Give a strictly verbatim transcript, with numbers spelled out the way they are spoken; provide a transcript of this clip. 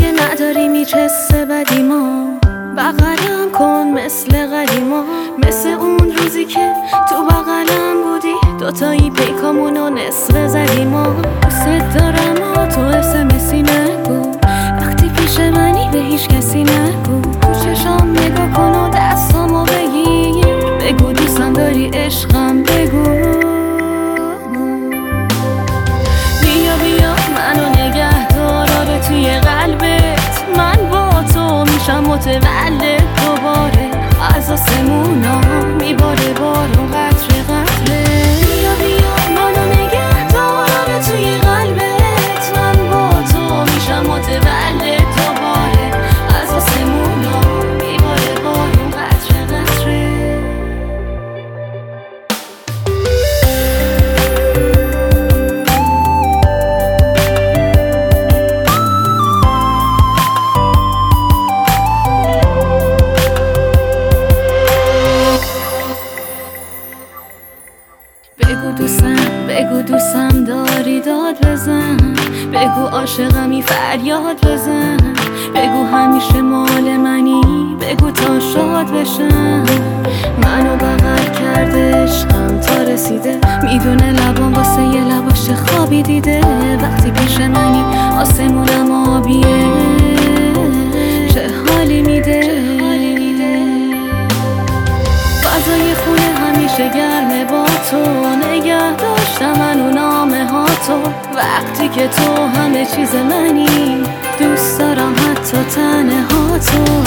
اگه نداری میچسته بدی ما بغلم کن مثل قدیما، مثل اون روزی که تو بغلم بودی دوتایی پیکامونو نصف زدی ما. دوست دارم و تو اسمسی نگو، وقتی پیش منی به هیچ کسی نگو. تو چشام نگاه کن و دستامو بگیر، بگو دوستم داری عشقم بگو. بیا بیا منو نگه دار توی قلبت، من با تو میشم متولد دوباره. از آسمونا میباره بارون قطره قطره. بیا بیا منو نگه دار توی قلبت، من با تو میشم متولد دوباره. از آسمونا میباره بارون قطره قطره. بگو دوستم بگو دوستم داری داد بزن، بگو عاشقمی فریاد بزن، بگو همیشه مال منی، بگو تا شاد بشم. منو بغل کرده عشقم تا رسیده، میدونه لبام واسه یه لباش خوابی دیده. وقتی پیش منی آسمونم آبیه، چه حالی میده. فضای خونه همیشه گرمه با تو، نگه داشتم منو نامه ها تو. وقتی که تو همه چیز منی، دوست دارم حتی تنها تو.